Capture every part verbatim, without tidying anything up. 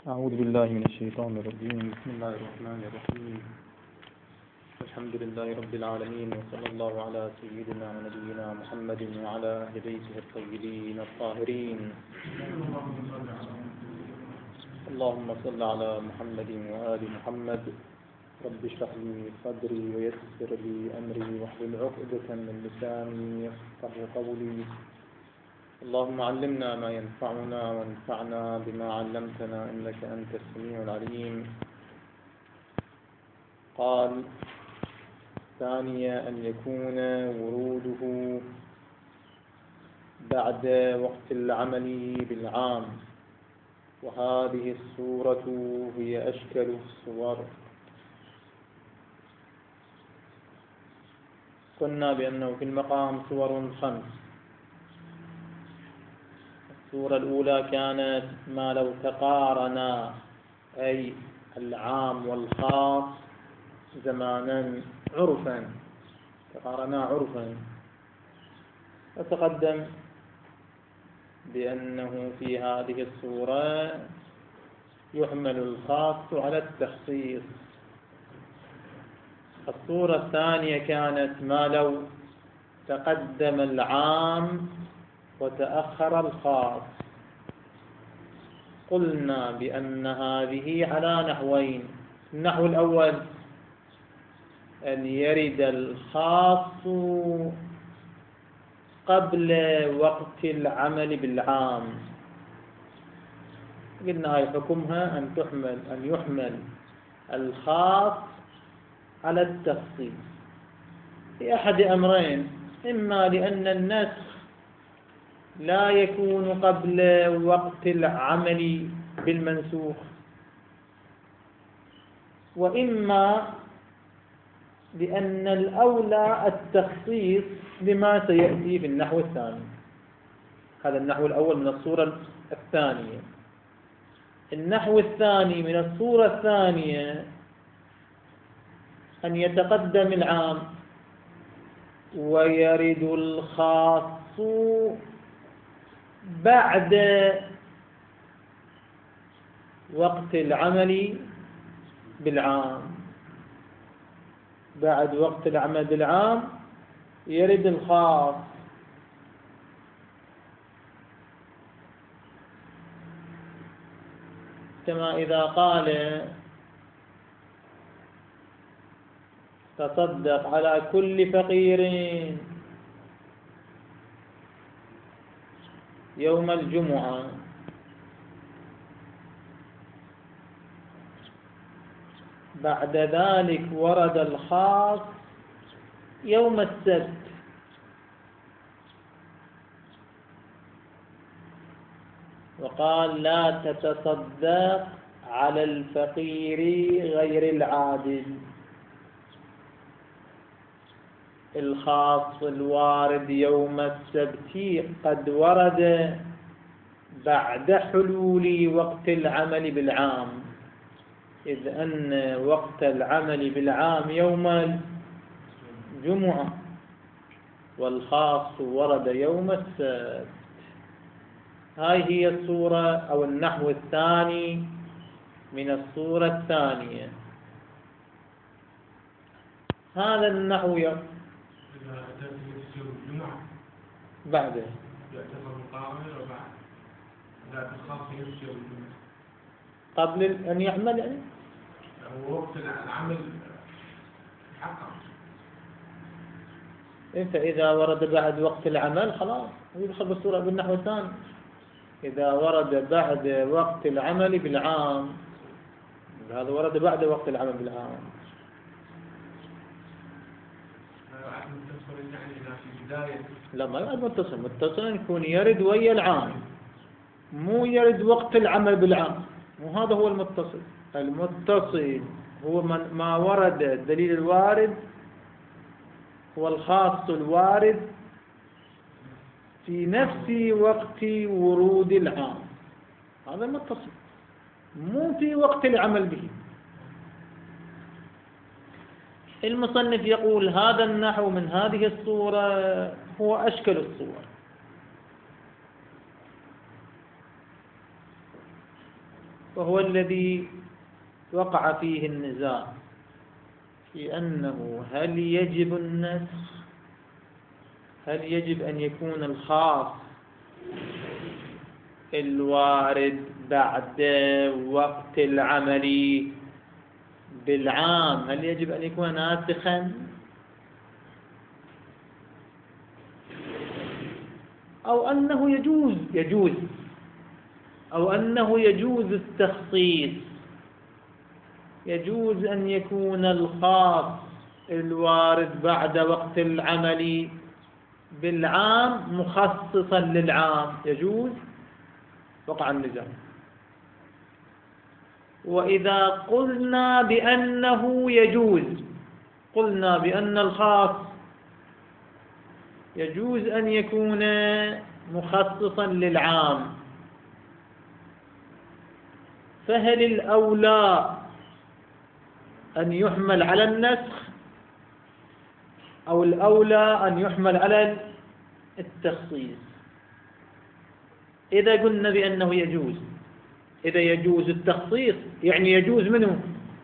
أعوذ بالله من الشيطان الرجيم. بسم الله الرحمن الرحيم. الحمد لله رب العالمين، وصلى الله على سيدنا ونبينا محمد وعلى أهل بيته الطيبين الطاهرين. اللهم صل على محمد وآل محمد. رب اشرح لي صدري ويسر لي أمري واحلل عقدة من لساني يفقهوا قولي. اللهم علمنا ما ينفعنا وانفعنا بما علمتنا إنك أنت السميع العليم. قال: ثانيا أن يكون وروده بعد وقت العمل بالعام، وهذه الصورة هي أشكل الصور. قلنا بأنه في المقام صور خمس. الصورة الأولى كانت ما لو تقارنا، أي العام والخاص زمانا عرفا، تقارنا عرفا. وتقدم بأنه في هذه الصورة يحمل الخاص على التخصيص. الصورة الثانية كانت ما لو تقدم العام وتأخر الخاص. قلنا بأن هذه على نحوين. النحو الأول أن يرد الخاص قبل وقت العمل بالعام. قلنا هاي حكمها أن تحمل أن يحمل الخاص على التخصيص في أحد أمرين: إما لأن النسخ لا يكون قبل وقت العمل بالمنسوخ، وإما لأن الأولى التخصيص لما سيأتي في النحو الثاني. هذا النحو الأول من الصورة الثانية. النحو الثاني من الصورة الثانية أن يتقدم العام ويرد الخاص بعد وقت العمل بالعام. بعد وقت العمل بالعام يرد الخاص. كما إذا قال: تصدق على كل فقير يوم الجمعة. بعد ذلك ورد الخاص يوم السبت. وقال: لا تتصدق على الفقير غير العادل. الخاص الوارد يوم السبت قد ورد بعد حلول وقت العمل بالعام، إذ أن وقت العمل بالعام يوم الجمعة، والخاص ورد يوم السبت. هاي هي الصورة أو النحو الثاني من الصورة الثانية. هذا النحو يوم بعده يعتبر مقارنة وبعد لا تخاف يفسر الجمعة قبل أن يعمل، يعني هو وقت العمل حقا. أنت إذا ورد بعد وقت العمل خلاص يدخل بالصورة بالنحو الثاني. إذا ورد بعد وقت العمل بالعام، هذا ورد بعد وقت العمل بالعام. لا، ما يعد متصل. متصل يكون يرد ويا العام، مو يرد وقت العمل بالعام. وهذا هو المتصل. المتصل هو من ما ورد الدليل الوارد هو الخاص الوارد في نفس وقت ورود العام. هذا المتصل، مو في وقت العمل به. المصنف يقول: هذا النحو من هذه الصورة هو أشكل الصور. وهو الذي وقع فيه النزاع في أنه هل يجب النسخ، هل يجب أن يكون الخاص الوارد بعد وقت العمل بالعام هل يجب أن يكون ناسخا، أو أنه يجوز يجوز أو أنه يجوز التخصيص، يجوز أن يكون الخاص الوارد بعد وقت العمل بالعام مخصصا للعام، يجوز. وقع النزاع. وإذا قلنا بأنه يجوز، قلنا بأن الخاص يجوز أن يكون مخصصا للعام، فهل الأولى أن يحمل على النسخ أو الأولى أن يحمل على التخصيص؟ إذا قلنا بأنه يجوز، إذا يجوز التخصيص يعني يجوز منه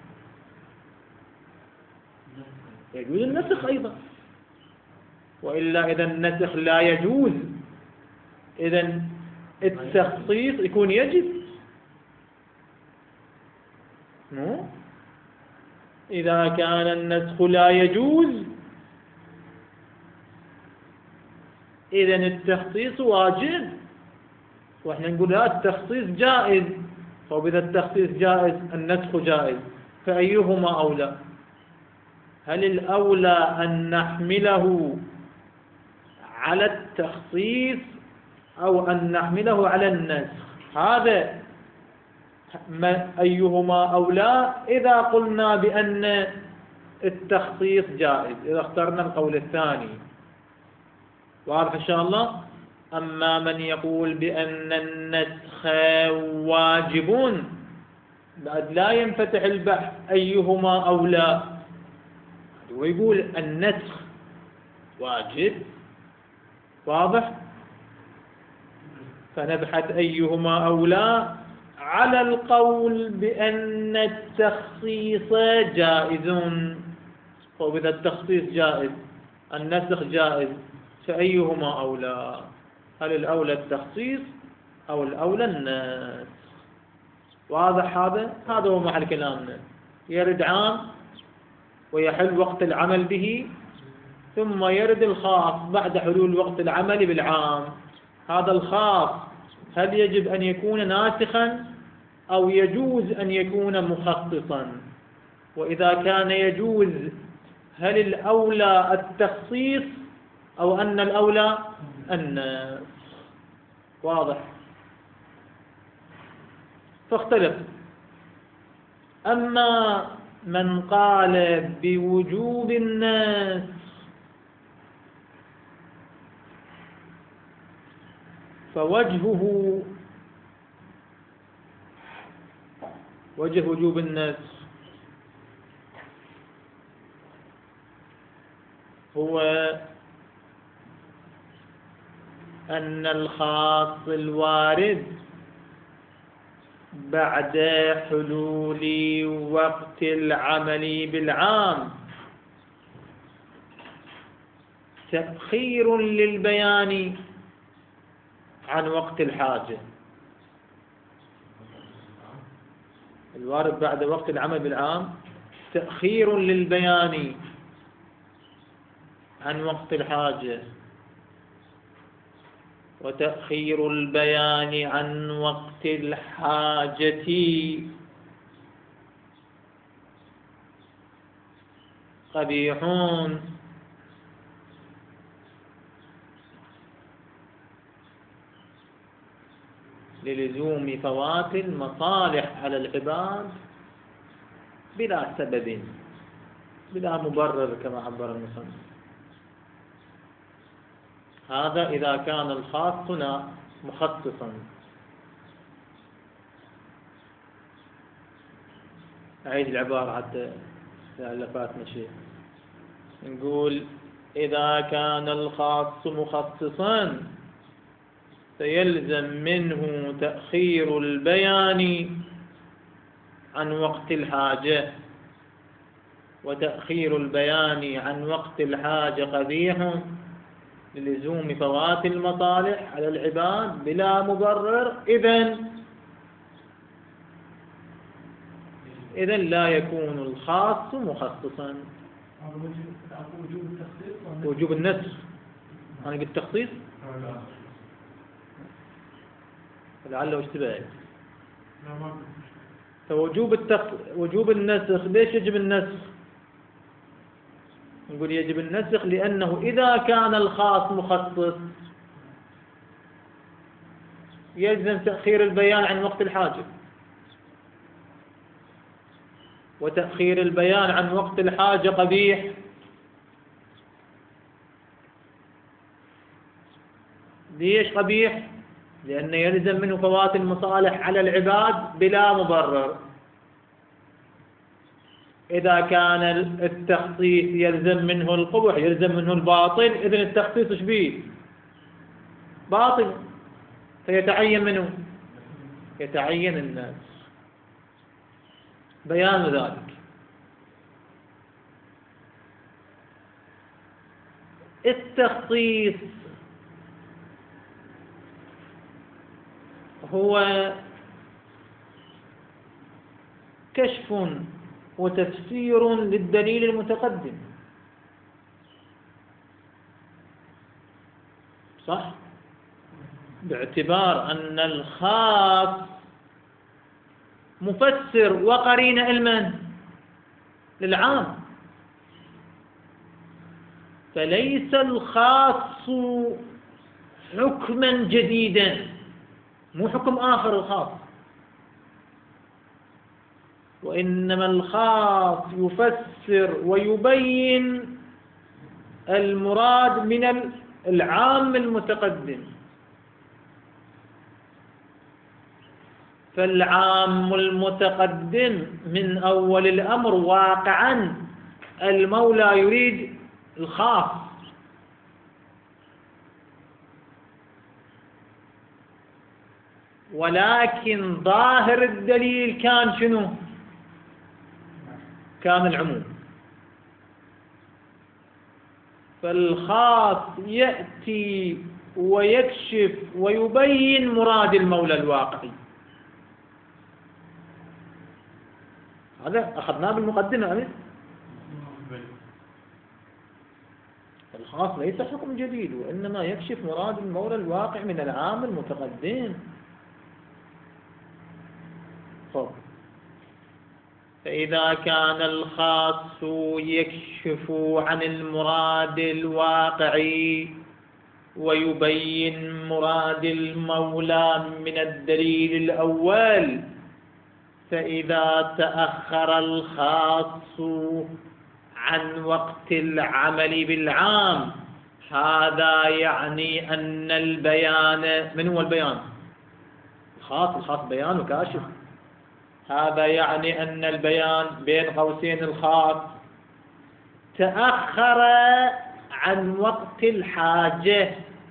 يجوز النسخ أيضا، وإلا إذا النسخ لا يجوز إذا التخصيص يكون يجب. مو إذا كان النسخ لا يجوز إذا التخصيص واجب، وإحنا نقول لا التخصيص جائز. طيب إذا التخصيص جائز النسخ جائز، فأيهما أولى؟ هل الأولى أن نحمله على التخصيص أو أن نحمله على النسخ؟ هذا ما أيهما أولى إذا قلنا بأن التخصيص جائز، إذا اخترنا القول الثاني. واضح إن شاء الله. أما من يقول بأن النسخ واجب بعد لا ينفتح البحث أيهما أولى، ويقول النسخ واجب. واضح. فنبحث أيهما أولى على القول بأن التخصيص جائز. وإذا التخصيص جائز النسخ جائز، فأيهما أولى؟ هل الأولى التخصيص أو الأولى النسخ؟ واضح هذا؟ هذا هو محل كلامنا. يرد عام ويحل وقت العمل به، ثم يرد الخاص بعد حلول وقت العمل بالعام. هذا الخاص هل يجب أن يكون ناسخا أو يجوز أن يكون مخصصا؟ وإذا كان يجوز هل الأولى التخصيص أو أن الأولى النسخ؟ واضح. فاختلف. أما من قال بوجوب النسخ فوجهه وجه وجوب النسخ هو أن الخاص الوارد بعد حلول وقت العمل بالعام تأخير للبيان عن وقت الحاجة. الوارد بعد وقت العمل بالعام تأخير للبيان عن وقت الحاجة، وتأخير البيان عن وقت الحاجة قبيحون للزوم فوات المصالح على العباد بلا سبب بلا مبرر كما عبر المصنف. هذا إذا كان الخاص هنا مخصصا. أعيد العبارة حتى لعل فاتنا شيء. نقول إذا كان الخاص مخصصا فيلزم منه تأخير البيان عن وقت الحاجة، وتأخير البيان عن وقت الحاجة قبيح للزوم فوات المصالح على العباد بلا مبرر، إذن إذن لا يكون الخاص مخصصا. وجوب النسخ، أنا قلت تخصيص لعله اشتباه. فوجوب التخ... وجوب النسخ، ليش يجب النسخ؟ نقول يجب النسخ لأنه إذا كان الخاص مخصص يلزم تأخير البيان عن وقت الحاجة، وتأخير البيان عن وقت الحاجة قبيح. ليش قبيح؟ لأنه يلزم منه فوات المصالح على العباد بلا مبرر. إذا كان التخصيص يلزم منه القبح، يلزم منه الباطل، إذن التخصيص ايش بيه؟ باطل، فيتعين منه يتعين الناس بيان ذلك. التخصيص هو كشف وتفسير للدليل المتقدم، صح؟ باعتبار أن الخاص مفسر وقرين علما للعام، فليس الخاص حكما جديدا، مو حكم آخر الخاص، وإنما الخاص يفسر ويبين المراد من العام المتقدم. فالعام المتقدم من أول الأمر واقعا المولى يريد الخاص، ولكن ظاهر الدليل كان شنو؟ كان العموم. فالخاص يأتي ويكشف ويبين مراد المولى الواقعي. هذا أخذناه بالمقدمة أمين. الخاص ليس حكم جديد، وإنما يكشف مراد المولى الواقع من العام المتقدم. طب. فإذا كان الخاص يكشف عن المراد الواقعي ويبين مراد المولى من الدليل الأول، فإذا تأخر الخاص عن وقت العمل بالعام هذا يعني أن البيان، من هو البيان؟ الخاص، الخاص بيان وكاشف. هذا يعني أن البيان بين قوسين الخاص تأخر عن وقت الحاجة،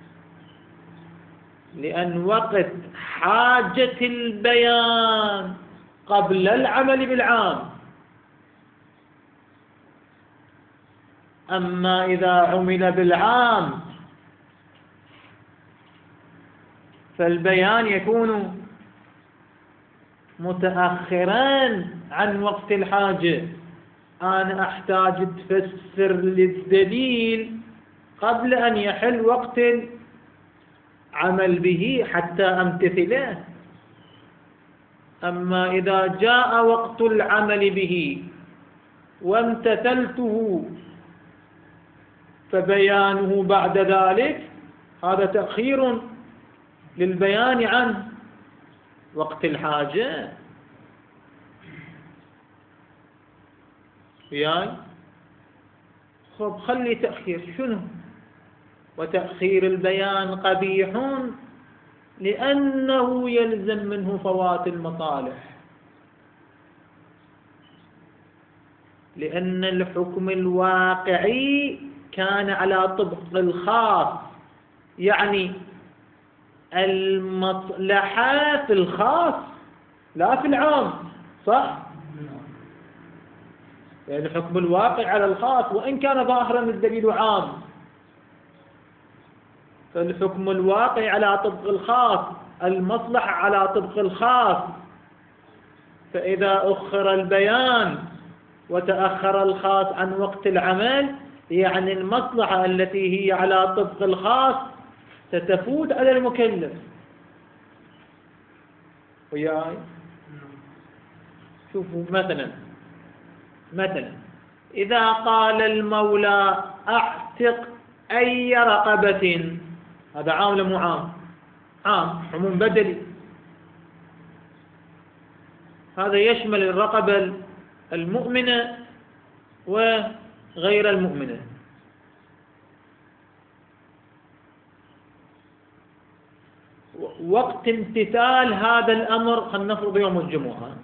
لأن وقت حاجة البيان قبل العمل بالعام. أما إذا عمل بالعام فالبيان يكون متأخرا عن وقت الحاجة. أنا أحتاج تفسر للدليل قبل أن يحل وقت العمل به حتى أمتثله. أما إذا جاء وقت العمل به وامتثلته فبيانه بعد ذلك، هذا تأخير للبيان عن وقت الحاجة. وياي خب خلي تأخير شنو؟ وتأخير البيان قبيح لأنه يلزم منه فوات المصالح، لأن الحكم الواقعي كان على طبق الخاص، يعني المصلحة في الخاص لا في العام، صح؟ يعني حكم الواقع على الخاص وإن كان ظاهرا الدليل عام، فالحكم الواقع على طبق الخاص، المصلحة على طبق الخاص. فإذا أخر البيان وتأخر الخاص عن وقت العمل، يعني المصلحة التي هي على طبق الخاص ستفوت على المكلف. وياي شوفوا مثلا مثلا إذا قال المولى أعتق أي رقبة، هذا عام ولا مو عام؟ عام، عموم بدلي. هذا يشمل الرقبة المؤمنة وغير المؤمنة. وقت امتثال هذا الأمر خلينا نفرض يوم الجمعة،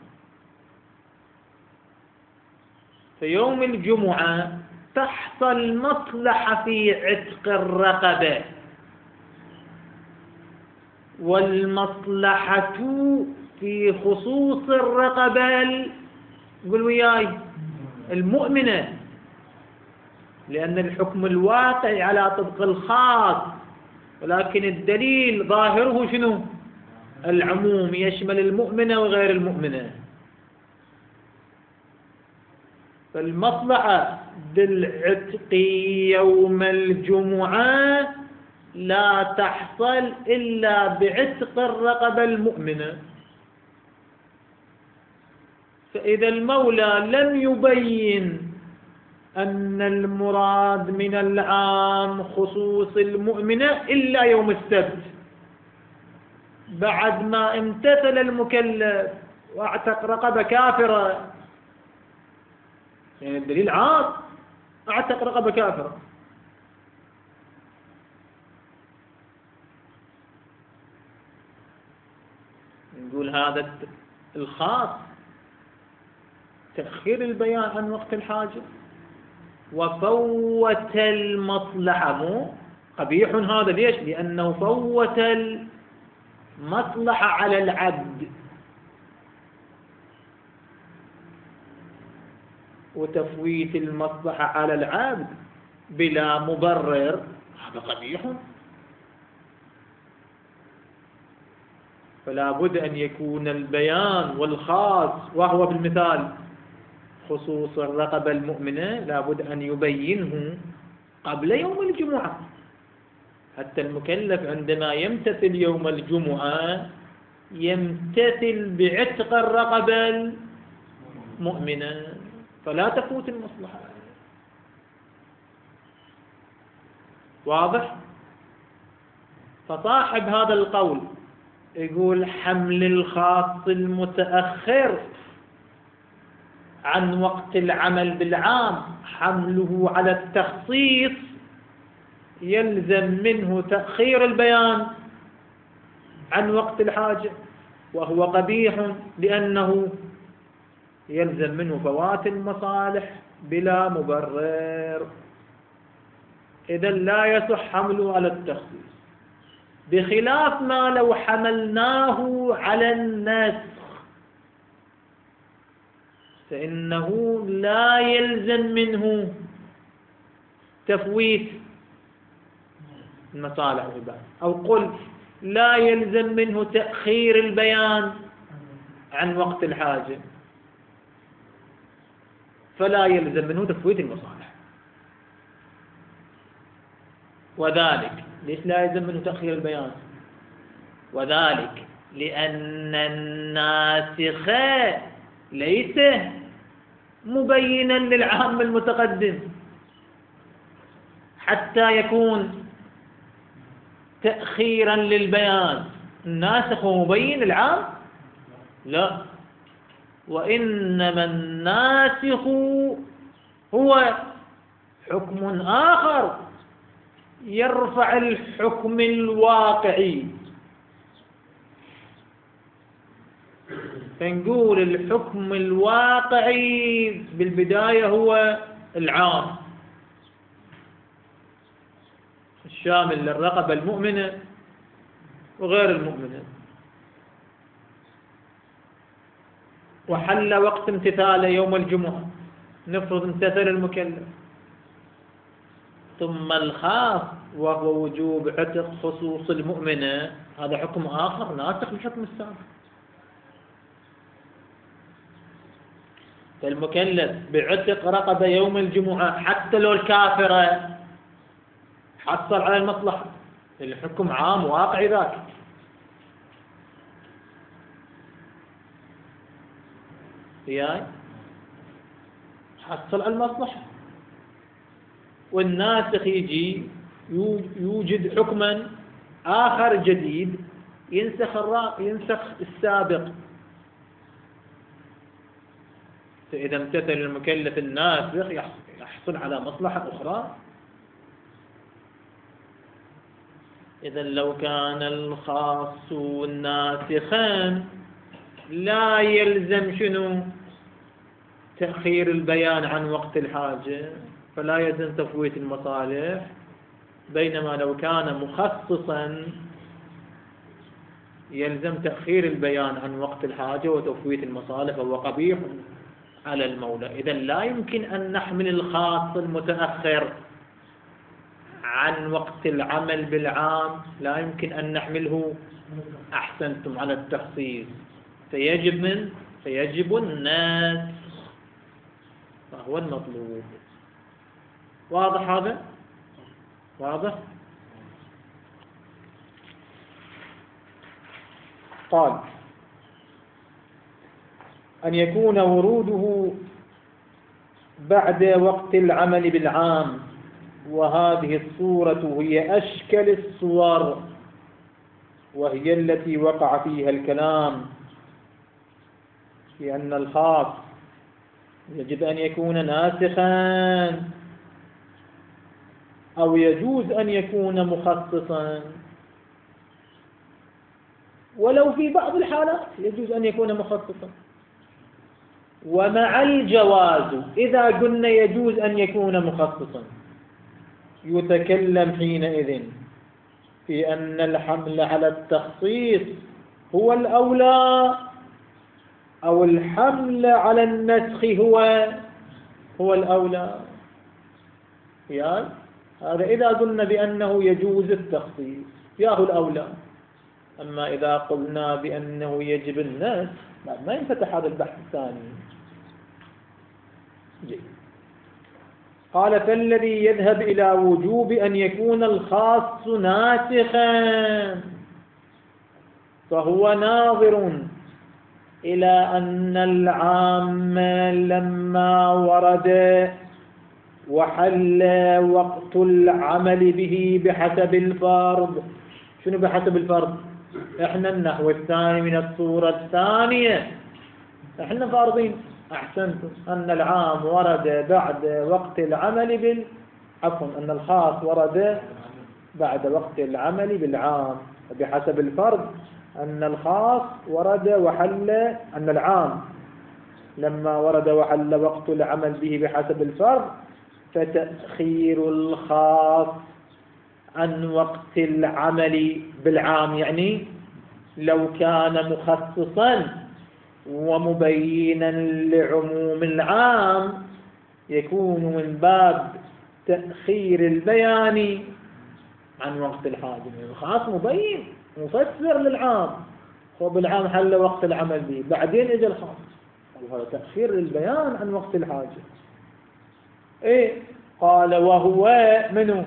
في يوم الجمعة تحصل مصلحة في عتق الرقبة، والمصلحة في خصوص الرقبة، قل وياي، المؤمنة، لأن الحكم الواقع على طبق الخاص، ولكن الدليل ظاهره شنو؟ العموم، يشمل المؤمنة وغير المؤمنة. فالمصلحة بالعتق يوم الجمعة لا تحصل إلا بعتق الرقبة المؤمنة. فإذا المولى لم يبين أن المراد من العام خصوص المؤمنة إلا يوم السبت، بعد ما امتثل المكلف واعتق رقبة كافرة، يعني الدليل عام، اعتق رقبة كافرة، نقول هذا الخاص تأخير البيان عن وقت الحاجة وفوت المصلحة. مو قبيح هذا، ليش؟ لأنه فوت المصلحة على العبد، وتفويت المصلحة على العبد بلا مبرر هذا قبيح. فلا بد أن يكون البيان والخاص، وهو بالمثال خصوص الرقبة المؤمنة، لا بد أن يبينه قبل يوم الجمعة، حتى المكلف عندما يمتثل يوم الجمعة يمتثل بعتق الرقبة المؤمنة، فلا تفوت المصلحة. واضح؟ فصاحب هذا القول يقول حمل الخاص المتأخر عن وقت العمل بالعام، حمله على التخصيص يلزم منه تأخير البيان عن وقت الحاجة، وهو قبيح لأنه يلزم منه فوات المصالح بلا مبرر. إذا لا يصح حمله على التخصيص، بخلاف ما لو حملناه على النسخ، فإنه لا يلزم منه تفويت المصالح والبيان، أو قل لا يلزم منه تأخير البيان عن وقت الحاجة، فلا يلزم منه تفويت المصالح. وذلك ليش لا يلزم منه تأخير البيان؟ وذلك لأن الناسخ ليس مبينا للعام المتقدم حتى يكون تأخيرا للبيان. الناسخ مبين العام؟ لا، وإنما الناسخ هو حكم آخر يرفع الحكم الواقعي. فنقول الحكم الواقعي بالبداية هو العام الشامل للرقبة المؤمنة وغير المؤمنة، وحل وقت امتثاله يوم الجمعة، نفرض امتثل المكلف، ثم الخاص وهو وجوب عتق خصوص المؤمنة، هذا حكم آخر ناسخ للحكم السابق. فالمكلف بعتق رقبة يوم الجمعة حتى لو الكافرة حصل على المصلحة، الحكم عام واقعي ذاك. يعني حصل على المصلحة، والناسخ يجي يوجد حكما آخر جديد ينسخ الرا... ينسخ السابق. فإذا امتثل المكلف الناسخ يحصل على مصلحة أخرى. إذا لو كان الخاص والناسخان لا يلزم شنو؟ تأخير البيان عن وقت الحاجة، فلا يلزم تفويت المصالح، بينما لو كان مخصصا يلزم تأخير البيان عن وقت الحاجة وتفويت المصالح، وهو قبيح على المولى. إذا لا يمكن أن نحمل الخاص المتأخر عن وقت العمل بالعام، لا يمكن أن نحمله أحسنتم على التخصيص، فيجب من فيجب النسخ، فهو المطلوب. واضح هذا؟ واضح؟ قال أن يكون وروده بعد وقت العمل بالعام، وهذه الصورة هي أشكل الصور، وهي التي وقع فيها الكلام، لأن الخاص يجب أن يكون ناسخا أو يجوز أن يكون مخصصا، ولو في بعض الحالات يجوز أن يكون مخصصا. ومع الجواز إذا قلنا يجوز أن يكون مخصصا يتكلم حينئذ في أن الحمل على التخصيص هو الأولى أو الحمل على النسخ هو هو الأولى. يعني هذا إذا قلنا بأنه يجوز التخصيص ياهو الأولى، أما إذا قلنا بأنه يجب النسخ بعد ما ينفتح هذا البحث الثاني. جيد. قال فالذي يذهب إلى وجوب أن يكون الخاص ناسخا فهو ناظر إلى أن العام لما ورد وحل وقت العمل به بحسب الفرض. شنو بحسب الفرض؟ احنا النحو الثاني من الصورة الثانية احنا فارضين أحسنتم أن العام ورد بعد وقت العمل بال عفوا أن الخاص ورد بعد وقت العمل بالعام، بحسب الفرض أن الخاص ورد وحل أن العام لما ورد وحل وقت العمل به بحسب الفرض، فتأخير الخاص عن وقت العمل بالعام، يعني لو كان مخصصا ومبينا لعموم العام يكون من باب تأخير البيان عن وقت الحاجة. الخاص مبين مفسر للعام، هو بالعام حل وقت العمل به، بعدين اجى الخاص، وهذا تأخير البيان عن وقت الحاجة. ايه قال وهو منه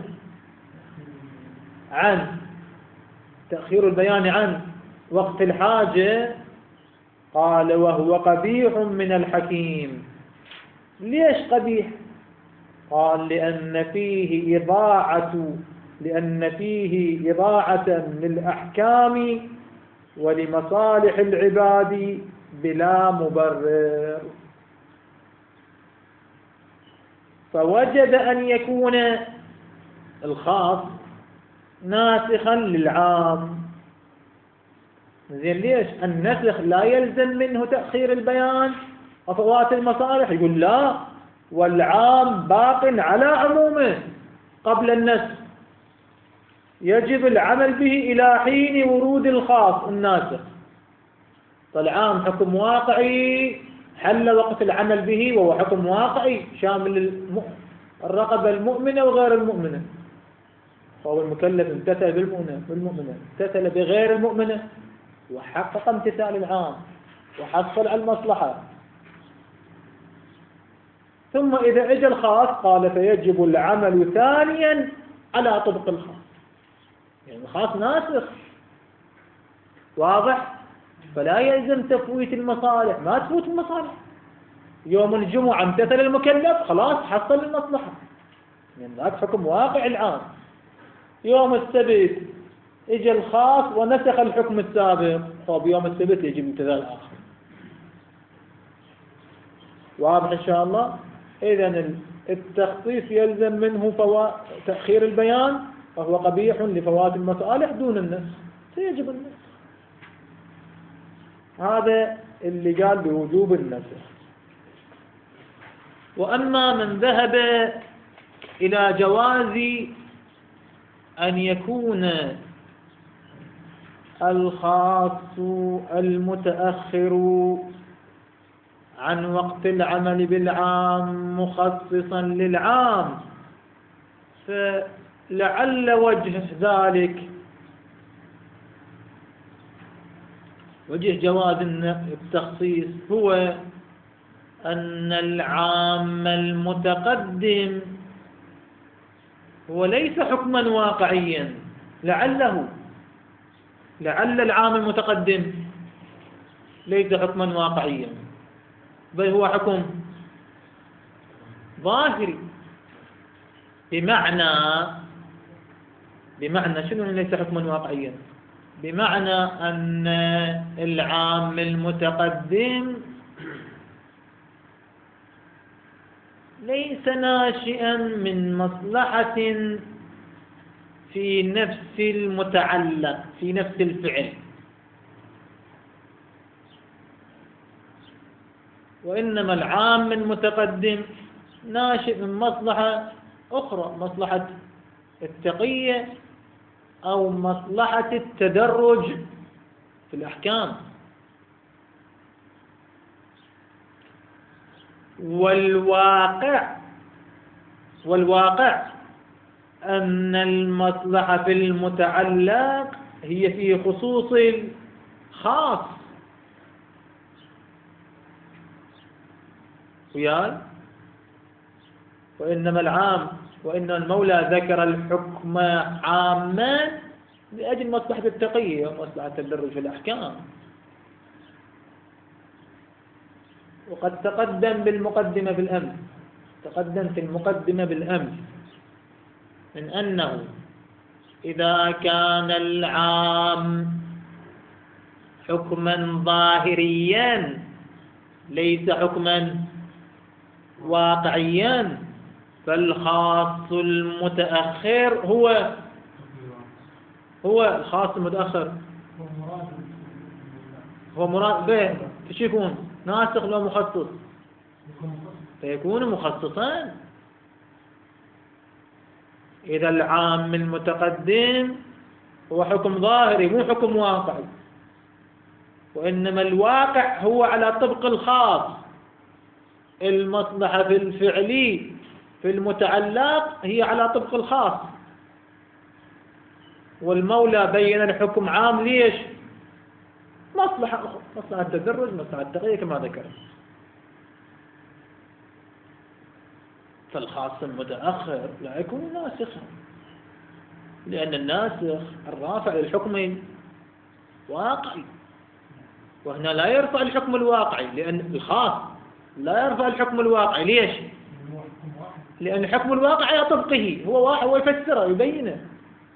عن تأخير البيان عن وقت الحاجة. قال وهو قبيح من الحكيم. ليش قبيح؟ قال لأن فيه إضاعة لأن فيه إضاعة للأحكام ولمصالح العباد بلا مبرر، فوجب أن يكون الخاص ناسخا للعام. زين ليش؟ النسخ لا يلزم منه تأخير البيان وفوات المصالح. يقول لا، والعام باق على عمومه قبل النسخ، يجب العمل به إلى حين ورود الخاص الناسخ. فالعام حكم واقعي حل وقت العمل به وهو حكم واقعي شامل الم... الرقبة المؤمنة وغير المؤمنة. فهو المكلف امتثل بالمؤمنة بالمؤمنة امتثل بغير المؤمنة وحقق امتثال العام وحصل على المصلحة. ثم إذا اجى الخاص قال فيجب العمل ثانيا على طبق الخاص. يعني الخاص ناسخ واضح، فلا يلزم تفويت المصالح، ما تفوت المصالح. يوم الجمعة امتثل المكلف خلاص حصل المصلحة، يعني ذاك حكم واقع العام. يوم السبت اجى الخاص ونسخ الحكم السابق، فبيوم السبت يجب امتثال آخر. واضح إن شاء الله؟ إذن التخصيص يلزم منه فوا... تأخير البيان، وهو قبيح لفوات المصالح دون النسخ، سيجب النسخ. هذا اللي قال بوجوب النسخ. وأما من ذهب إلى جواز أن يكون الخاص المتأخر عن وقت العمل بالعام مخصصا للعام، فلعل وجه ذلك وجه جواز التخصيص هو أن العام المتقدم هو ليس حكما واقعيا، لعله لعل العام المتقدم ليس حكما واقعيا، بل هو حكم ظاهري. بمعنى بمعنى شنو ليس حكما واقعيا؟ بمعنى أن العام المتقدم ليس ناشئا من مصلحة في نفس المتعلق، في نفس الفعل، وإنما العام المتقدم ناشئ من مصلحة أخرى، مصلحة التقية أو مصلحة التدرج في الأحكام. والواقع والواقع أن المصلحة في المتعلق هي في خصوص الخاص. ويال وإنما العام وإن المولى ذكر الحكم عاما لأجل مصلحة التقية ومصلحة التدرج في الأحكام. وقد تقدم بالمقدمة بالأمس تقدم في المقدمة بالأمس من أنه إذا كان العام حكما ظاهريا ليس حكما واقعيا، فالخاص المتأخر هو هو الخاص المتأخر هو مراد به ايش يكون؟ ناسخ لو مخصص؟ فيكون مخصصا. إذا العام المتقدم هو حكم ظاهري مو حكم واقعي، وإنما الواقع هو على طبق الخاص. المصلحة في الفعلي في المتعلق هي على طبق الخاص، والمولى بين الحكم عام ليش؟ مصلحة أخرى، مصلحة التدرج، مصلحة التقية كما ذكر. فالخاص المتأخر لا يكون ناسخا، لأن الناسخ الرافع للحكم واقعي، وهنا لا يرفع الحكم الواقعي، لأن الخاص لا يرفع الحكم الواقعي. ليش؟ لأن الحكم الواقعي على طبقه، هو واحد ويفسره يبينه.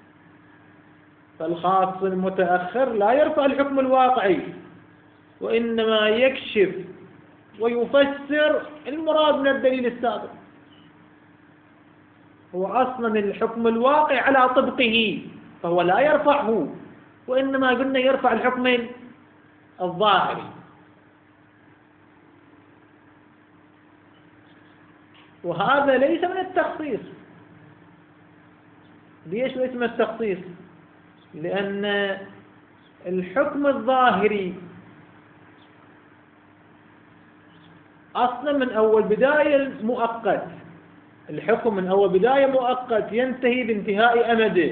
فالخاص المتأخر لا يرفع الحكم الواقعي، وإنما يكشف ويفسر المراد من الدليل السابق. هو أصلا الحكم الواقع على طبقه، فهو لا يرفعه، وإنما قلنا يرفع الحكم الظاهري. وهذا ليس من التخصيص. ليش ليس من التخصيص؟ لأن الحكم الظاهري أصلا من أول بداية مؤقت، الحكم من أول بداية مؤقت ينتهي بانتهاء أمده.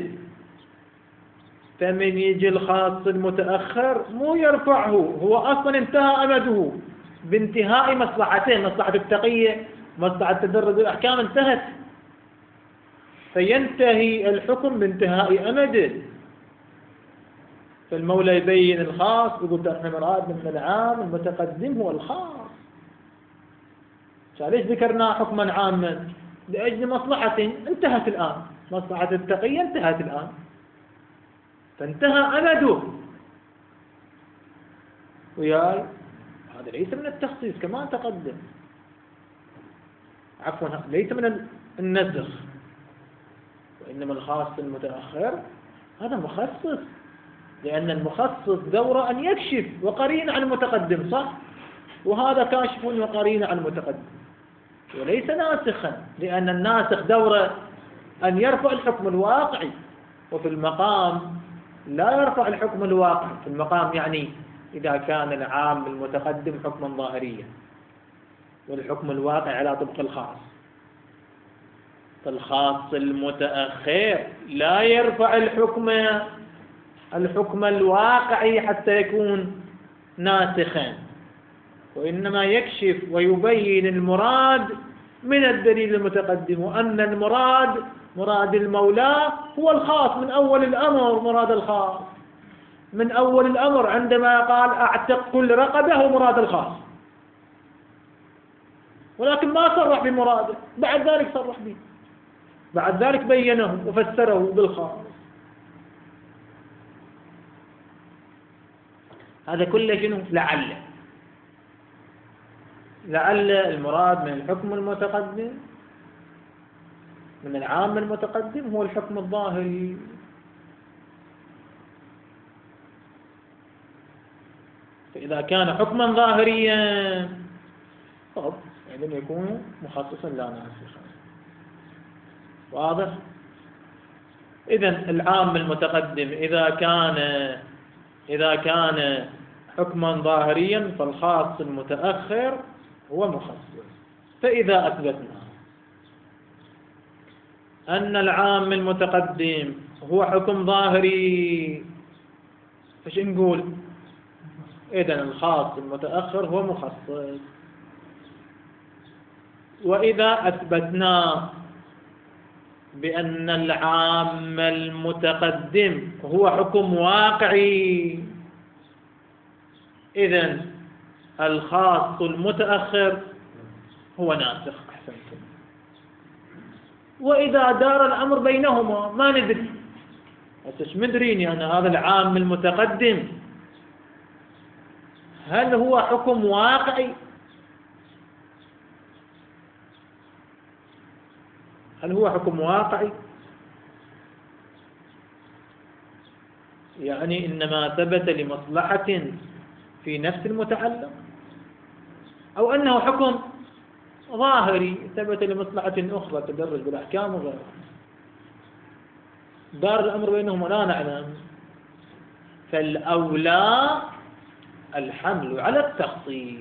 فمن يجي الخاص المتأخر مو يرفعه، هو أصلا انتهى أمده بانتهاء مصلحتين، مصلحة التقية، مصلحة تدرج الأحكام انتهت، فينتهي الحكم بانتهاء أمده. فالمولى يبين الخاص، يقول احنا مراد من العام المتقدم هو الخاص. ليش ذكرنا حكما عاما؟ لأجل مصلحة انتهت الآن، مصلحة التقية انتهت الآن، فانتهى أمده. وياي هذا ليس من التخصيص كما تقدم، عفوا ليس من النسخ، وإنما الخاص المتأخر هذا مخصص، لأن المخصص دوره أن يكشف وقرين عن المتقدم، صح؟ وهذا كاشف وقرين عن المتقدم، وليس ناسخا، لأن الناسخ دوره أن يرفع الحكم الواقعي، وفي المقام لا يرفع الحكم الواقعي. في المقام يعني إذا كان العام المتقدم حكما ظاهريا والحكم الواقع على طبق الخاص، فالخاص المتأخر لا يرفع الحكم الحكم الواقعي حتى يكون ناسخا، وإنما يكشف ويبين المراد من الدليل المتقدم، وأن المراد مراد المولى هو الخاص من أول الأمر. مراد الخاص من أول الأمر عندما قال أعتق كل رقبة هو مراد الخاص، ولكن ما صرح بمراده، بعد ذلك صرح به، بعد ذلك بينه وفسره بالخاص. هذا كله شنو؟ لعل لعل المراد من الحكم المتقدم من العام المتقدم هو الحكم الظاهري. فإذا كان حكما ظاهريا طب إذن يكون مخصصا لا ناسخا. واضح؟ إذن العام المتقدم إذا كان إذا كان حكما ظاهريا فالخاص المتأخر هو مخصص. فإذا أثبتنا أن العام المتقدم هو حكم ظاهري فش نقول؟ إذن الخاص المتأخر هو مخصص. وإذا أثبتنا بأن العام المتقدم هو حكم واقعي إذن الخاص المتأخر هو ناسخ. أحسنتم. وإذا دار الأمر بينهما ما ندري، بس مدريني أن هذا العام المتقدم هل هو حكم واقعي هل هو حكم واقعي يعني إنما ثبت لمصلحة في نفس المتعلق، أو أنه حكم ظاهري ثبت لمصلحة أخرى تدرج بالأحكام وغيرها. دار الأمر بينهما لا نعلم، فالأولى الحمل على التخصيص.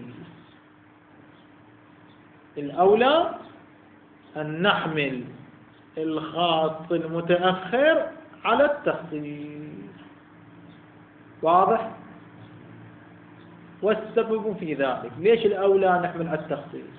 الأولى أن نحمل الخاص المتأخر على التخصيص. واضح؟ والسبب في ذلك ليش الأولى نحمل على التخصيص؟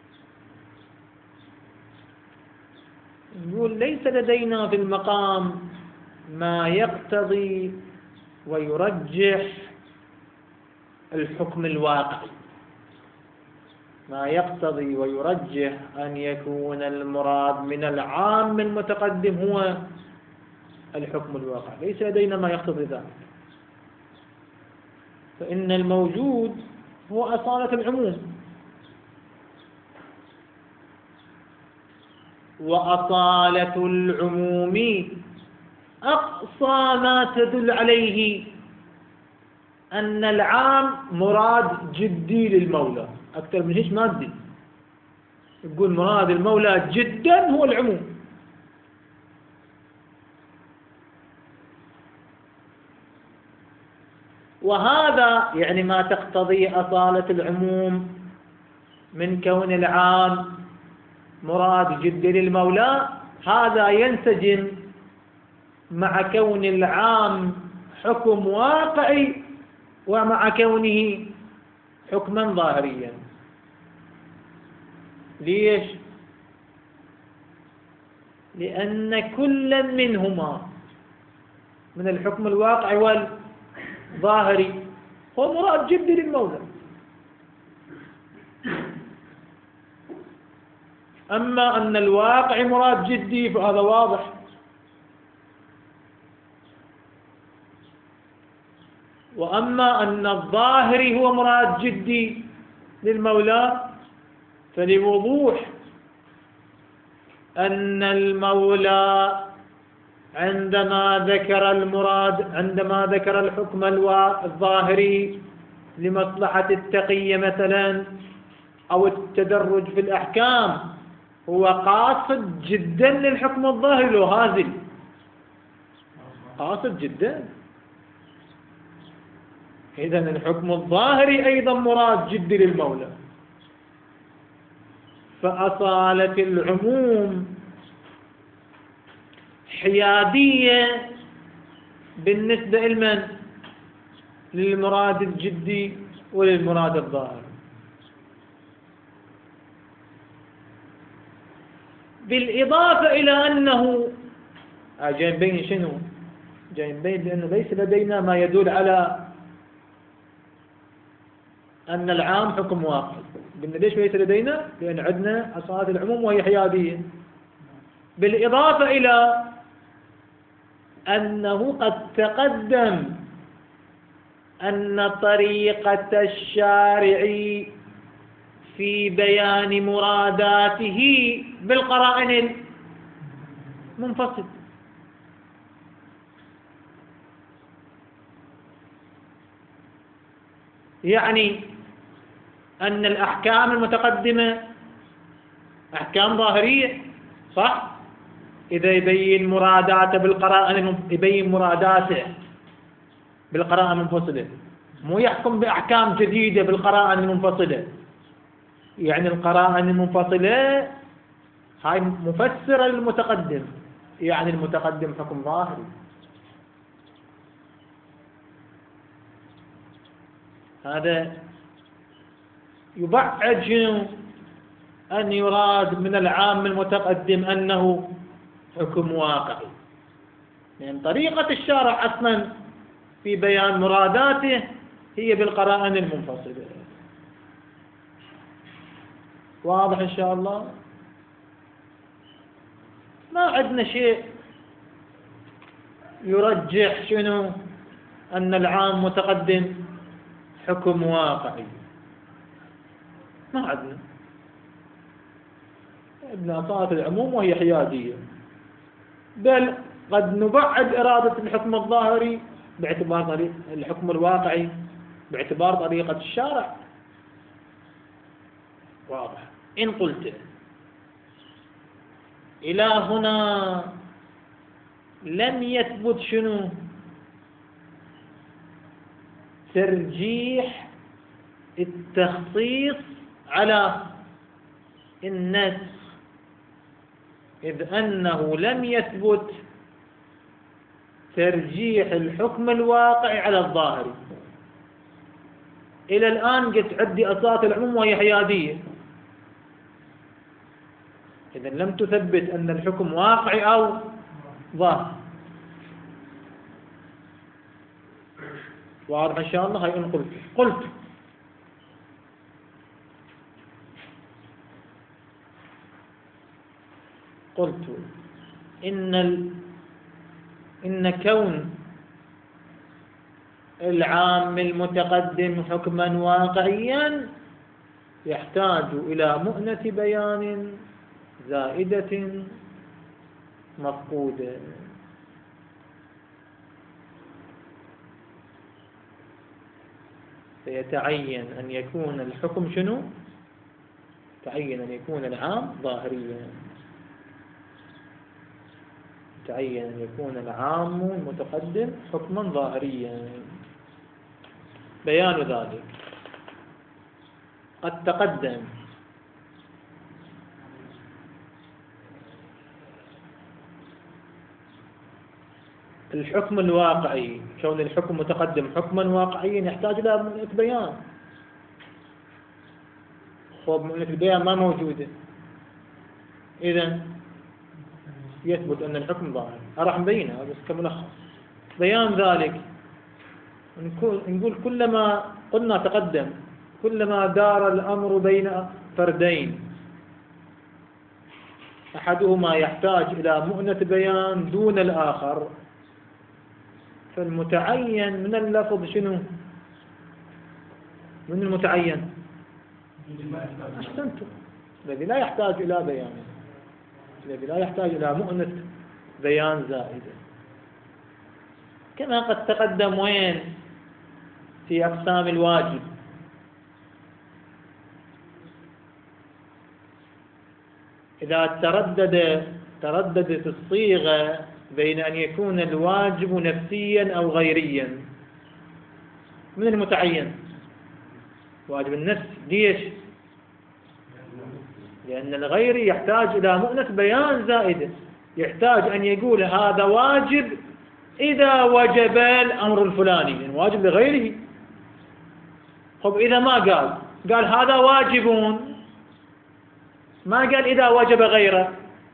نقول ليس لدينا في المقام ما يقتضي ويرجح الحكم الواقعي، ما يقتضي ويرجح أن يكون المراد من العام المتقدم هو الحكم الواقعي، ليس لدينا ما يقتضي ذلك. فإن الموجود هو أصالة العموم، وأصالة العموم أقصى ما تدل عليه أن العام مراد جدي للمولى، أكثر من هيك ما تدل. يقول مراد المولى جدا هو العموم. وهذا يعني ما تقتضي أصالة العموم من كون العام مراد جدي للمولى، هذا ينسجم مع كون العام حكم واقعي ومع كونه حكما ظاهريا. ليش؟ لأن كلا منهما من الحكم الواقعي والظاهري هو مراد جدي للمولى. أما أن الواقع مراد جدي فهذا واضح. وأما أن الظاهري هو مراد جدي للمولى فلوضوح أن المولى عندما ذكر المراد عندما ذكر الحكم الظاهري لمصلحة التقية مثلا أو التدرج في الأحكام هو قاصد جدا للحكم الظاهري، لو هازل قاصد جدا. إذن الحكم الظاهري أيضا مراد جدي للمولى. فأصالة العموم حيادية بالنسبة لمن؟ للمراد الجدي وللمراد الظاهر. بالإضافة إلى أنه جاي نبين شنو؟ جاي نبين لأنه ليس لدينا ما يدل على أن العام حكم واقعي. قلنا ليش ليس لدينا؟ لأن عندنا أصالة العموم وهي حيادية. بالإضافة إلى أنه قد تقدم أن طريقة الشارع في بيان مراداته بالقرائن المنفصل. يعني أن الأحكام المتقدمة أحكام ظاهرية صح؟ إذا يبين مراداته بالقرائن يبين مراداته بالقرائن المنفصلة، مو يحكم بأحكام جديدة بالقرائن المنفصلة. يعني القرائن المنفصلة هاي مفسرة للمتقدم، يعني المتقدم حكم ظاهري. هذا يبعد شنو؟ أن يراد من العام المتقدم أنه حكم واقعي، لأن طريقة الشارع أصلا في بيان مراداته هي بالقرائن المنفصلة. واضح إن شاء الله؟ ما عندنا شيء يرجح شنو؟ أن العام متقدم حكم واقعي، ما عندنا. ابن أصالة العموم وهي حيادية، بل قد نبعد إرادة الحكم الظاهري باعتبار طريق الحكم الواقعي باعتبار طريقة الشارع. واضح. إن قلت إلى هنا لم يثبت شنو؟ ترجيح التخصيص على النسخ، إذ أنه لم يثبت ترجيح الحكم الواقعي على الظاهري. إلى الآن قلت عندي أصالة العموم وهي حيادية، إذن لم تثبت أن الحكم واقعي أو ظاهر. واضح إن شاء الله؟ هاي إن قلت قلت قلت إن ال... إن كون العام المتقدم حكما واقعيا يحتاج إلى مؤنة بيان زائدة مفقودة. فيتعين أن يكون الحكم شنو؟ تعين أن يكون العام ظاهريا، تعين أن يكون العام المتقدم حكما ظاهريا. بيان ذلك قد تقدم الحكم الواقعي، كون الحكم متقدم حكما واقعيا يحتاج إلى مؤنة بيان. خب مؤنة البيان ما موجودة، إذا يثبت أن الحكم ظاهر. راح نبينها بس كملخص. بيان ذلك نقول كلما قلنا تقدم، كلما دار الأمر بين فردين أحدهما يحتاج إلى مؤنة بيان دون الآخر، فالمتعين من اللفظ شنو؟ من المتعين؟ أحسنتم، الذي لا يحتاج إلى بيان، الذي لا يحتاج إلى مؤنة بيان زائدة. كما قد تقدم وين؟ في أقسام الواجب. إذا تردد ترددت الصيغة بين أن يكون الواجب نفسيا أو غيريا، من المتعين؟ واجب النفس. ليش؟ لأن الغيري يحتاج إلى مؤنة بيان زائدة، يحتاج أن يقول هذا واجب إذا وجب الأمر الفلاني، يعني واجب لغيره. طب إذا ما قال، قال هذا واجبون، ما قال إذا وجب غيره،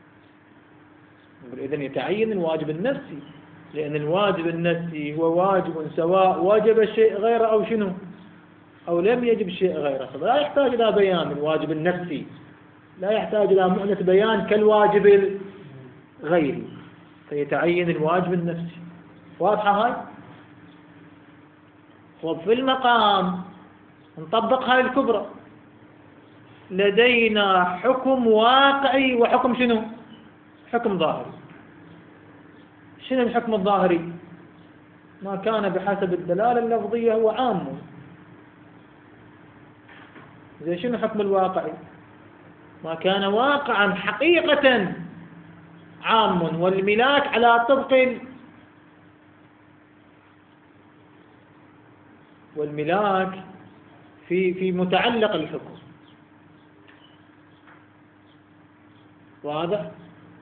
إذن يتعين الواجب النفسي، لأن الواجب النفسي هو واجب سواء وجب الشيء غيره أو شنو، أو لم يجب شيء غيره. فلا يحتاج إلى بيان الواجب النفسي، لا يحتاج إلى مؤنة بيان كالواجب الغيري، فيتعين الواجب النفسي. واضحة هاي؟ وفي المقام نطبقها للكبرى. لدينا حكم واقعي وحكم شنو؟ حكم ظاهري. شنو الحكم الظاهري؟ ما كان بحسب الدلالة اللفظية هو عام. زي شنو حكم الواقعي؟ ما كان واقعا حقيقة عام، والملاك على طبق والملاك في في متعلق الحكم. واضح؟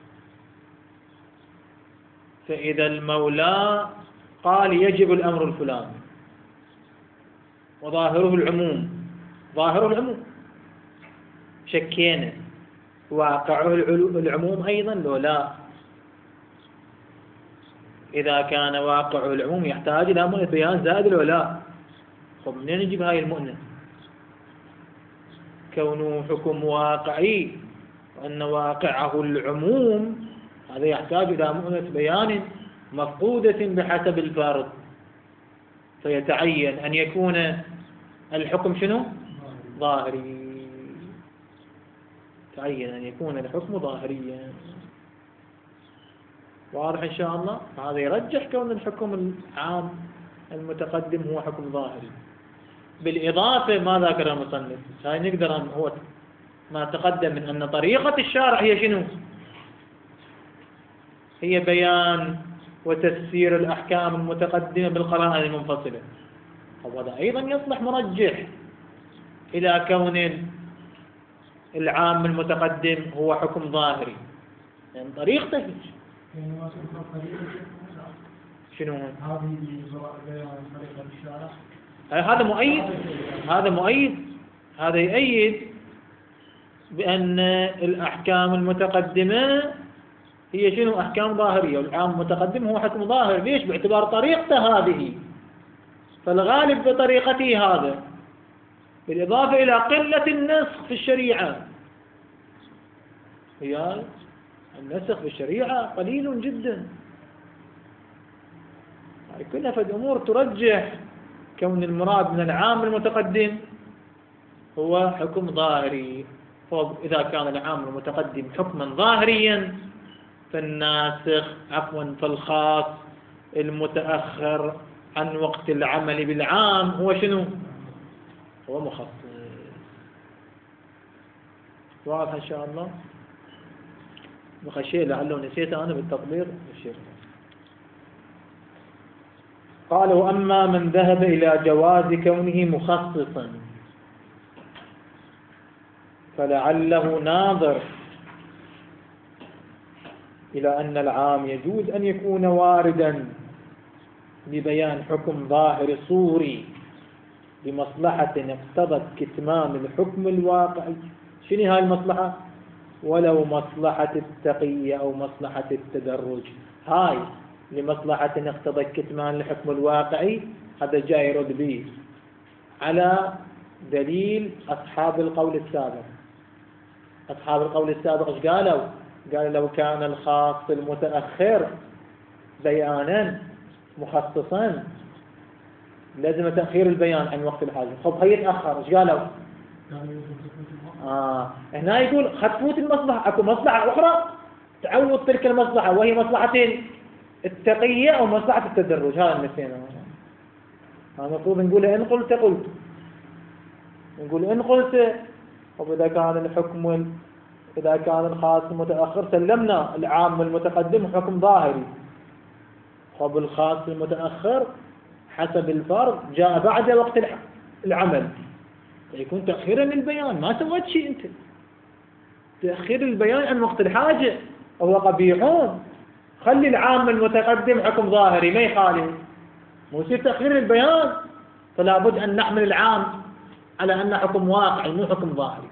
فإذا المولى قال يجب الأمر الفلاني وظاهره العموم، ظاهره العموم، شكينا واقعه العموم أيضا لو لا؟ إذا كان واقعه العموم يحتاج إلى مؤنة بيان زائد لو لا؟ طب منين نجيب هاي المؤنة؟ كونه حكم واقعي وأن واقعه العموم، هذا يحتاج إلى مؤنة بيان مفقودة بحسب الفرض، فيتعين أن يكون الحكم شنو؟ ظاهري. تعين أن يكون الحكم ظاهريا. واضح إن شاء الله؟ هذا يرجح كون الحكم العام المتقدم هو حكم ظاهري. بالإضافة ما ذكر المصنف، هاي نقدر أن هو ما تقدم من أن طريقة الشارع هي شنو؟ هي بيان وتفسير الأحكام المتقدمة بالقرائن المنفصلة. وهذا أيضا يصلح مرجح إلى كون العام المتقدم هو حكم ظاهري، يعني طريقته شنو؟ هذا مؤيد، هذا مؤيد، هذا يؤيد بأن الأحكام المتقدمة هي شنو؟ أحكام ظاهرية، والعام المتقدم هو حكم ظاهر. ليش؟ باعتبار طريقته هذه، فالغالب بطريقته هذا، بالإضافة إلى قلة النسخ في الشريعة. هي النسخ في الشريعة قليل جدا. هاي كلها فد أمور ترجح كون المراد من العام المتقدم هو حكم ظاهري. فإذا كان العام المتقدم حكما ظاهريا، فالناسخ عفوا فالخاص المتأخر عن وقت العمل بالعام هو شنو؟ هو مخصص. واضح إن شاء الله؟ بخشي لعله نسيته أنا بالتطبيق الشيخ. قال وأما من ذهب إلى جواز كونه مخصصا فلعله ناظر إلى أن العام يجوز أن يكون واردا ببيان حكم ظاهر صوري بمصلحة اقتضت كتمان الحكم الواقعي. شنو هاي المصلحة؟ ولو مصلحة التقية أو مصلحة التدرج. هاي لمصلحة اقتضت كتمان الحكم الواقعي، هذا جاي يرد به على دليل أصحاب القول السابق. أصحاب القول السابق ايش قالوا؟ قالوا لو كان الخاص المتأخر بيانا مخصصا لازم تأخير البيان عن وقت الحاجة. خب هي يتأخر ايش قالوا؟ آه. هنا يقول خطفوت المصلحة، اكو مصلحة أخرى تعوض تلك المصلحة، وهي مصلحتين، التقية أو مصلحة التدرج. هذا المثلين هذا المفروض نقول إن قلت قلت، نقول إن قلت. وإذا كان الحكم إذا كان الخاص المتأخر سلمنا العام المتقدم حكم ظاهري. خب الخاص المتأخر حسب الفرض جاء بعد وقت العمل، يكون تأخيرا للبيان. ما سويت شيء أنت، تأخير البيان عن وقت الحاجة هو قبيحون. خلي العام المتقدم حكم ظاهري ما يخالف، مو يصير تأخير البيان. فلا بد أن نحمل العام على أن حكم واقعي مو حكم ظاهري.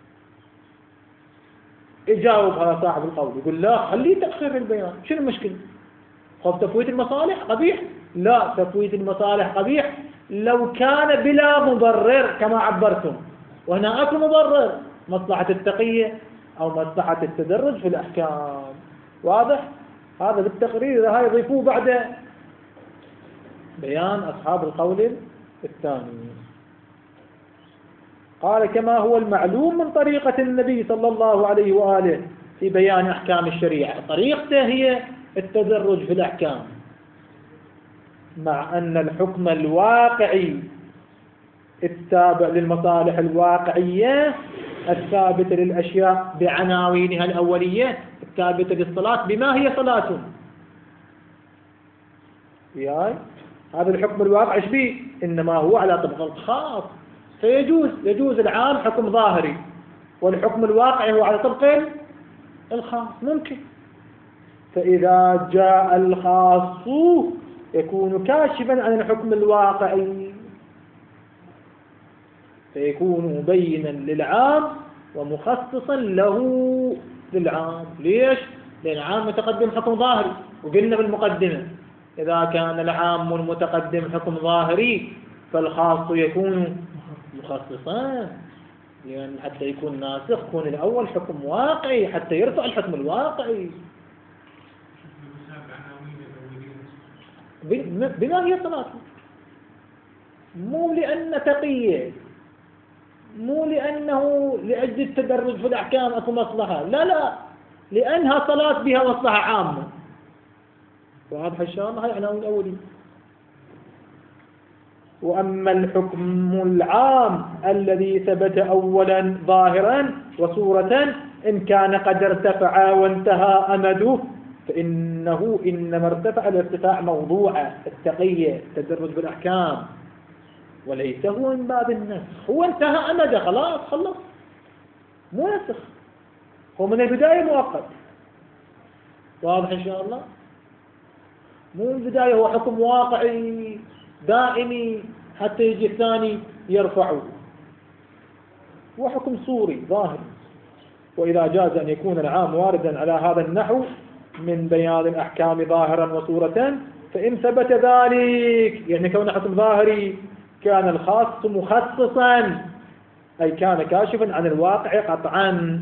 يجاوب على صاحب القول يقول لا خلي تأخير البيان، شنو المشكلة؟ خب تفويت المصالح قبيح؟ لا، تفويت المصالح قبيح لو كان بلا مبرر كما عبرتم، وهنا اكو مبرر، مصلحة التقية أو مصلحة التدرج في الأحكام. واضح؟ هذا بالتقرير هاي يضيفوه بعد بيان أصحاب القول الثاني. قال كما هو المعلوم من طريقة النبي صلى الله عليه وآله في بيان أحكام الشريعة. طريقته هي التدرج في الأحكام، مع أن الحكم الواقعي التابع للمصالح الواقعية الثابتة للأشياء بعناوينها الأولية الثابتة للصلاة بما هي صلاة. يعني هذا الحكم الواقعي ايش بيه؟ إنما هو على طبق الخاص، فيجوز يجوز العام حكم ظاهري والحكم الواقعي هو على طبق الخاص، ممكن. فإذا جاء الخاص يكون كاشفا عن الحكم الواقعي، فيكون مبينا للعام ومخصصا له للعام. ليش؟ لأن العام متقدم حكم ظاهري، وقلنا بالمقدمة إذا كان العام المتقدم حكم ظاهري فالخاص يكون مخصصا، لأن حتى يكون ناسخ يكون الأول حكم واقعي حتى يرفع الحكم الواقعي. بما هي صلاته، مو لأن تقية، مو لأنه لأجل التدرج في الأحكام أكو مصلحة، لا لا، لأنها صلاة بها مصلحة عامة. واضح إن شاء الله؟ هاي عناوين الأولي. وأما الحكم العام الذي ثبت أولا ظاهرا وصورة إن كان قد ارتفع وانتهى أمده فإنه إنما ارتفع الارتفاع موضوع التقية التدرج بالأحكام، وليس هو من باب النسخ. هو انتهى أمده خلاص خلص، مو نسخ، هو من البداية مؤقت. واضح إن شاء الله؟ مو من البداية هو حكم واقعي دائمي حتى يجي الثاني يرفعه، هو حكم صوري ظاهر. وإذا جاز أن يكون العام واردا على هذا النحو من بيان الأحكام ظاهرا وصورة فإن ثبت ذلك، يعني كون حكم ظاهري، كان الخاص مخصصا أي كان كاشفا عن الواقع قطعا.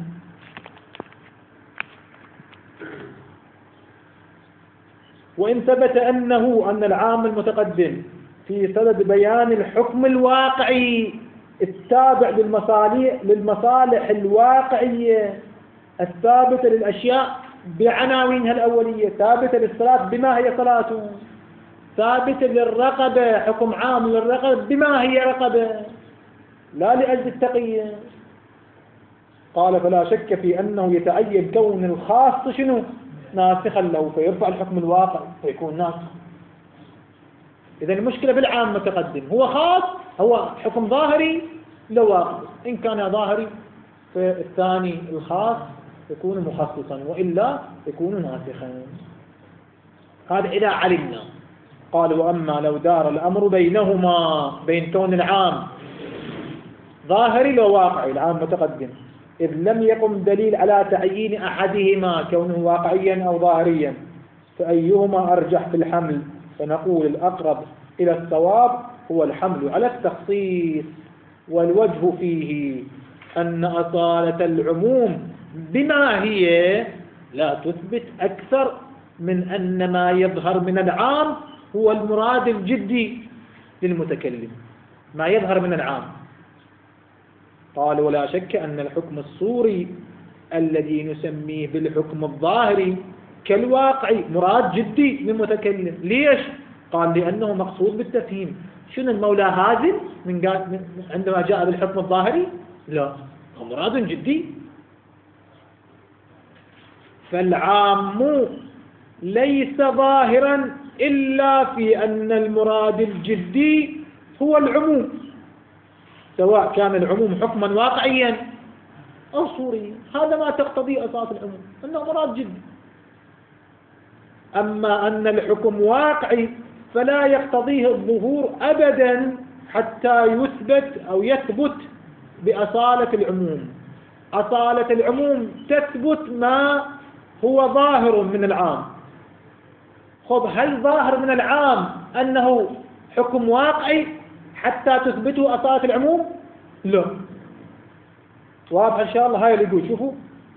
وإن ثبت أنه أن العام المتقدم في صدد بيان الحكم الواقعي التابع للمصالح للمصالح الواقعية الثابتة للأشياء بعناوينها الأولية، ثابتة للصلاة بما هي صلاته، ثابتة للرقبة حكم عام للرقبة بما هي رقبة، لا لأجل التقية. قال فلا شك في أنه يتعين كون الخاص شنو؟ ناسخا له، فيرفع الحكم الواقع فيكون ناسخ. إذا المشكلة بالعام متقدم، هو خاص، هو حكم ظاهري لو واقع، إن كان ظاهري فالثاني الخاص يكون مخصصا وإلا يكون ناسخا. هذا إذا علمنا. قال وأما لو دار الأمر بينهما، بين كون العام ظاهري لو واقعي، العام متقدم، إذ لم يقم دليل على تعيين أحدهما كونه واقعيا أو ظاهريا، فأيهما أرجح في الحمل؟ فنقول الأقرب إلى الصواب هو الحمل على التخصيص. والوجه فيه أن أصالة العموم بما هي لا تثبت أكثر من أن ما يظهر من العام هو المراد الجدي للمتكلم، ما يظهر من العام. قال ولا شك أن الحكم الصوري الذي نسميه بالحكم الظاهري كالواقعي مراد جدي للمتكلم. ليش؟ قال لأنه مقصود بالتفهيم. شنو المولى هازل من قال عندما جاء بالحكم الظاهري؟ لا، هو مراد جدي. فالعام ليس ظاهرا إلا في أن المراد الجدي هو العموم، سواء كان العموم حكما واقعيا أو صوريا. هذا ما تقتضي أساس العموم، أنه مراد جدي. أما أن الحكم واقعي فلا يقتضيه الظهور أبدا حتى يثبت أو يثبت بأصالة العموم. أصالة العموم تثبت ما هو ظاهر من العام. خذ، هل ظاهر من العام أنه حكم واقعي حتى تثبته أصالة العموم؟ لا. واضح إن شاء الله. هاي اللي يقول شوفوا،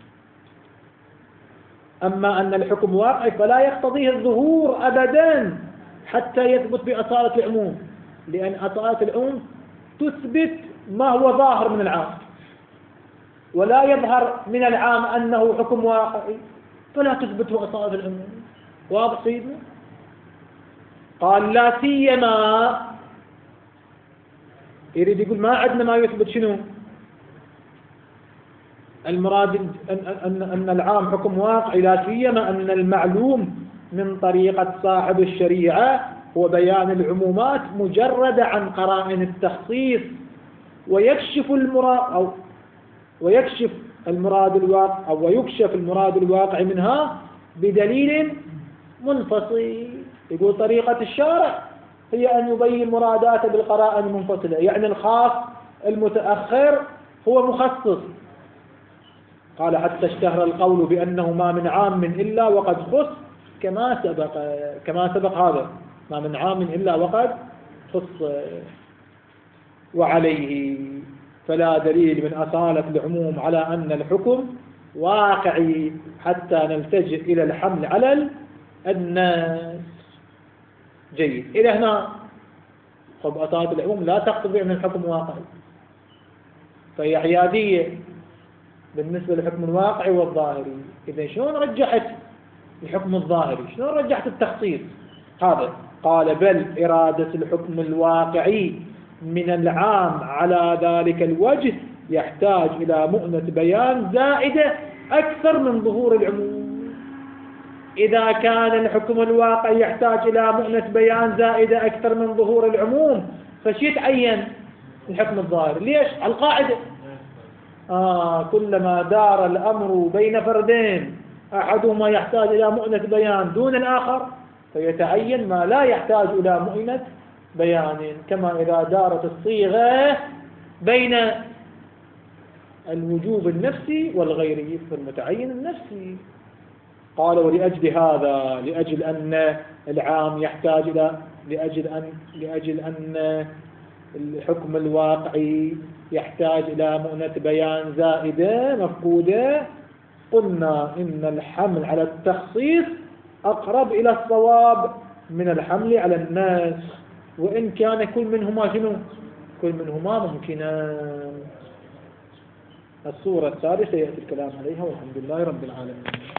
أما أن الحكم واقعي فلا يقتضيه الظهور أبدا حتى يثبت بأصالة العموم، لأن أصالة العموم تثبت ما هو ظاهر من العام، ولا يظهر من العام أنه حكم واقعي فلا تثبته أصالة العموم. واضح سيدنا؟ قال لا سيما، يريد يقول ما عندنا ما يثبت شنو؟ المراد أن, أن, أن العام حكم واقعي، لا سيما أن المعلوم من طريقة صاحب الشريعة هو بيان العمومات مجرد عن قرائن التخصيص، ويكشف المراد أو ويكشف المراد الواقع أو ويكشف المراد الواقع منها بدليل منفصل. يقول طريقة الشارع هي أن يبين مراداته بالقرائن المنفصلة، يعني الخاص المتأخر هو مخصص. قال حتى اشتهر القول بأنه ما من عام إلا وقد خص، كما سبق كما سبق هذا، ما من عام إلا وقد خص. وعليه فلا دليل من أصالة العموم على أن الحكم واقعي حتى نلتجئ إلى الحمل على الناس. جيد، إلى هنا. طب أصالة العموم لا تقتضي أن الحكم واقعي، فهي عيادية بالنسبة للحكم الواقعي والظاهري. إذا شلون رجحت الحكم الظاهري؟ شلون رجحت التخصيص هذا؟ قال بل إرادة الحكم الواقعي من العام على ذلك الوجه يحتاج إلى مؤنة بيان زائدة أكثر من ظهور العموم. إذا كان الحكم الواقعي يحتاج إلى مؤنة بيان زائدة أكثر من ظهور العموم، فشي يتعين الحكم الظاهري. ليش؟ على القاعدة آه كلما دار الأمر بين فردين أحدهما يحتاج إلى مؤنة بيان دون الآخر فيتعين ما لا يحتاج إلى مؤنة بيان، كما إذا دارت الصيغة بين الوجوب النفسي والغيري فالمتعين النفسي. قال ولأجل هذا، لأجل أن العام يحتاج إلى لأجل أن لأجل أن الحكم الواقعي يحتاج إلى مؤنة بيان زائدة مفقودة، قلنا إن الحمل على التخصيص أقرب إلى الصواب من الحمل على الناس، وإن كان كل منهما شنو؟ كل منهما ممكنا. الصورة الثالثة يأتي الكلام عليها، والحمد لله رب العالمين.